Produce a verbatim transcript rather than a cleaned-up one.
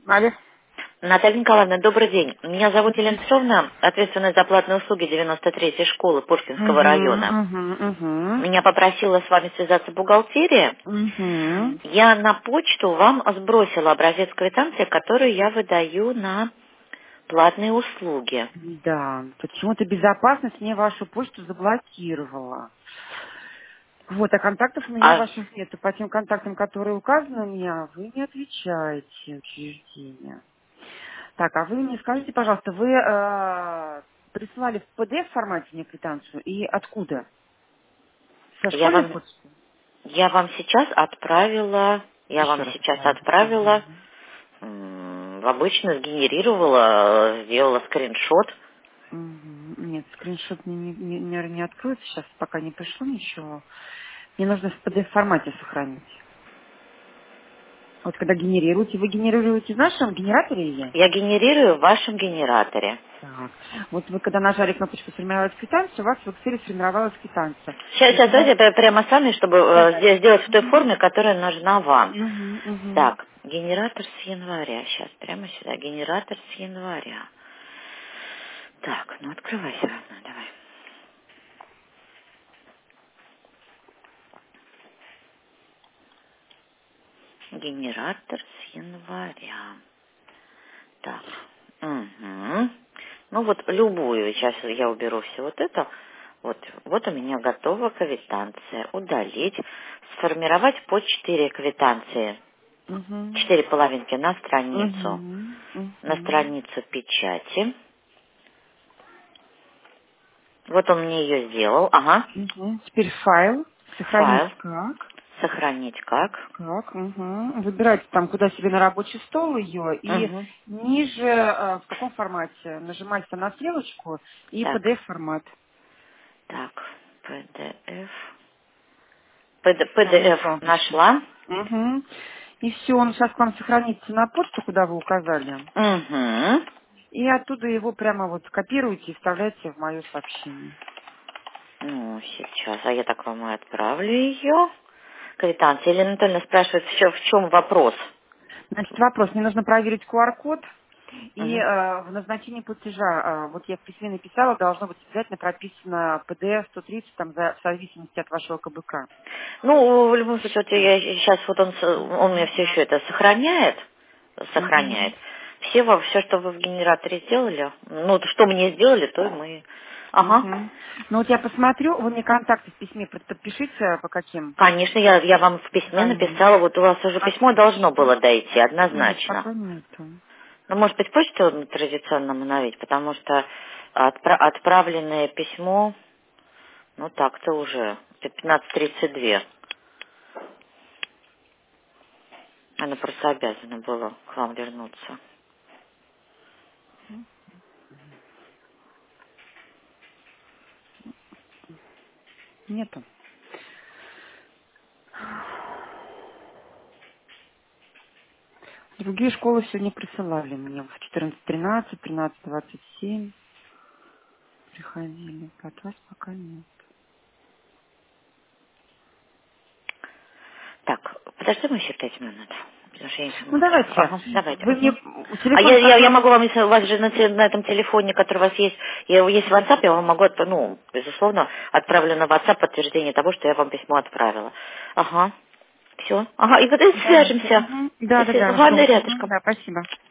Алло. Наталья Николаевна, добрый день. Меня зовут Елена Петровна, ответственная за платные услуги девяносто третьей школы Пушкинского района. Угу, угу, Меня попросила с вами связаться бухгалтерия. угу. Я на почту вам сбросила образец квитанции, который я выдаю на платные услуги. Да, почему-то безопасность мне вашу почту заблокировала. Вот, а контактов у меня А ваших нету. По тем контактам, которые указаны у меня, вы не отвечаете, учреждение. Так, а вы мне скажите, пожалуйста, вы э, присылали в пи ди эф формате мне квитанцию и откуда? Со я школьной вам, почты? я вам сейчас отправила, я Еще вам раз сейчас отправить. отправила, Угу. м, обычно сгенерировала, сделала скриншот. Мгм. Нет, скриншот мне не, не, не- не откроется сейчас, пока не пришло ничего. Мне нужно в пи ди эф формате сохранить. Вот когда генерируете, вы генерируете в нашем генераторе ее? Я генерирую в вашем генераторе. Так. Вот вы когда нажали кнопочку «Сформировать квитанцию», у вас в Excel сформировалась квитанция. Сейчас, Вот сейчас, у вас... давайте пря- прямо сами, чтобы Да, э, да, здесь да. сделать в той Мгм. форме, которая нужна вам. Мгм, мгм. Так, генератор с января. Сейчас, прямо сюда. Генератор с января. Так, ну открывайся, родной, давай. Генератор с января. Так. Угу. Ну вот любую. Сейчас я уберу все вот это. Вот, вот у меня готова квитанция. Удалить. Сформировать по четыре квитанции. Мгм. Четыре половинки на страницу. Мгм. На Мгм. страницу печати. Вот он мне ее сделал. Ага. Мгм. Теперь файл. Сохранить Файл. как? Сохранить как. Так, угу. Выбирайте там, куда себе на рабочий стол ее, и Угу. ниже, э, в каком формате, нажимайте на стрелочку и Так. пи ди эф формат. Так. пи ди эф. пи ди Все, эф нашла. нашла. Угу. И все, он сейчас к вам сохранится на почту, куда вы указали. Угу. И оттуда его прямо вот копируете и вставляете в мое сообщение. Ну, сейчас. А я так вам и отправлю ее. Квитанция. Елена Анатольевна спрашивает, в чем, в чем вопрос. Значит, вопрос. Мне нужно проверить ку ар код. И Угу. э, в назначении платежа, э, вот я в письме написала, должно быть обязательно прописано пи ди эф сто тридцать, там, за, в зависимости от вашего ка бэ ка. Ну, в любом случае, вот Что? я сейчас вот он, с- он мне все еще это сохраняет, Угу. сохраняет. Все, во- все, что вы в генераторе сделали, ну, что мне сделали, то и мы. Ага. Угу. Ну вот я посмотрю, вы мне контакты в письме под- подпишите, по каким Конечно, я, я вам в письме звонить. написала, вот у вас уже письмо должно Отлично. было дойти, Нет, однозначно. пока нету. Ну, может быть, почту традиционно обновить, потому что отпра- отправленное письмо, ну, так-то уже, пятнадцать тридцать два. Она просто обязана была к вам вернуться. Нету. Другие школы сегодня присылали мне в четырнадцать тринадцать, тринадцать двадцать семь приходили. От вас пока нет. Так, подожди мы еще пять минут. Потому что я не Ну могу. давайте, Ага, давайте. вы мне Мгм. А телефон, я, я, я который... могу вам, если у вас же на, те- на этом телефоне, который у вас есть, я, есть WhatsApp, я вам могу, отп- ну, безусловно, отправлю на WhatsApp подтверждение того, что я вам письмо отправила. Ага, все. Ага, и вот и Давайте. свяжемся. Мгм. Да, да, Если, да, главное жду. Мгм. рядышком. Да, спасибо.